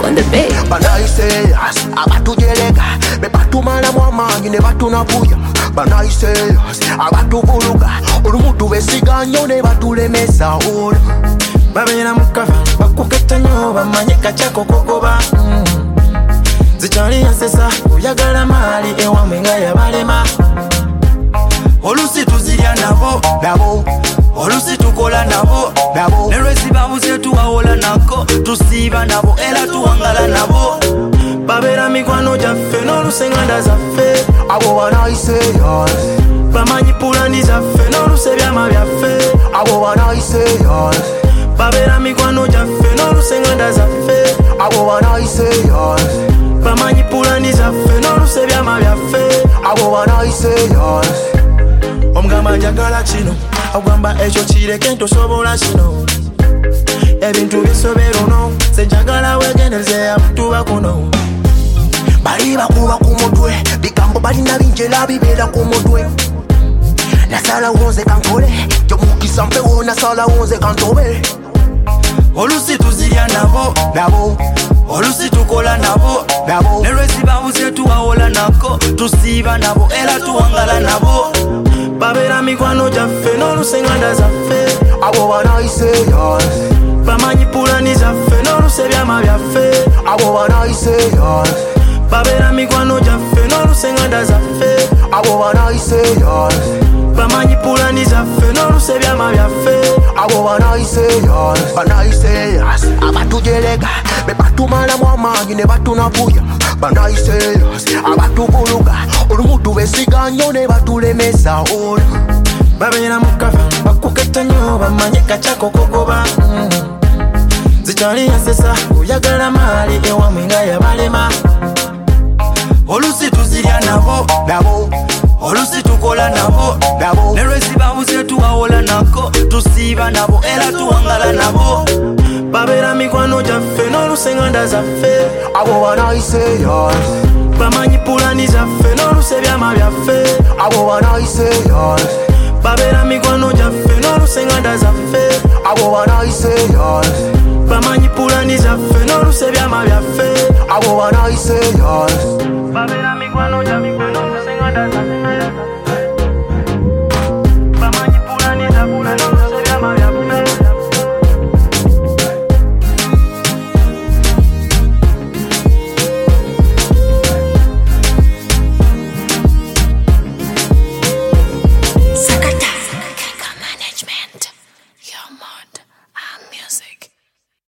on the beat. Banaiseyas, abatujelega, bebatumala mwamanyi ne batunabuya. Banaiseyas, abatubuluga, olumutu besiganyo ne batulemesa ola. Babera mukava, bakuketta nyo bamanye kachako kogoba. Zichali yasesa, oyagala mali ewamwe nga yabalema. Olusi tuzirya nabo, olusi tukola nabo, ne lwesi babuze tuwawola nako, tusiiba nabo era tuwangala nabo. Babera mikwano gyaffe n'olusenganda zaffe, abo banaiseyas, bamanyi pulani zaffe n'oluse byama byaffe, abo banaiseyas, babera mikwano gyaffe n'olusenganda zaffe, abo banaiseyas, bamanyi pulani zaffe n'oluse byama byaffe, abo banaiseyas. Omugamba njagala kino, ogamba ekyo kireke ntosobola kino. Ebintu bisobera ono, senjagala wegendereze amutuba kuno. Bali bakuba ku mutwe, bigambo balina binjera bibeera ku mutwe. Nasala wonze kankole, gyomukisa mpewo nasala wonze kantobe. Olusi tuzirya nabo, olusi tukola nabo, ne lwesi babuze tuwawola nako, tusiiba nabo era tuwangala nabo. Babera mikwano gyaffe n'olusenganda zaffe, abo banaiseyas, bamanyi pulani zaffe n'oluse byama byaffe, abo banaiseyas, babera mikwano gyaffe n'olusenganda zaffe, abo banaiseyas, bamanyi pulani zaffe n'oluse byama byaffe, abo banaiseyas. Banaiseyas, abatujelega, bebatumala mwamanyi ne batunabuya. Banaiseyas, abatubuluga, olumutu besiganyo ne batulemesa ola. Babera mukava, bakuketta nyo bamanye kachako kogoba. Zichali yasesa, oyagala mali ewamwe nga yabalema. Olusi tuzirya nabo, olusi tukola nabo, ne lwesi babuze tuwawola nako, tusiiba nabo era tuwangala nabo. Babera mikwano gyaffe n'olusenganda zaffe, abo banaiseyas, bamanyi pulani zaffe n'oluse byama byaffe, abo banaiseyas, babera mikwano gyaffe n'olusenganda zaffe, abo banaiseyas, bamanyi pulani zaffe n'oluse byama byaffe, abo banaiseyas. babera mikwano gyaffe n'olusenganda zaffe.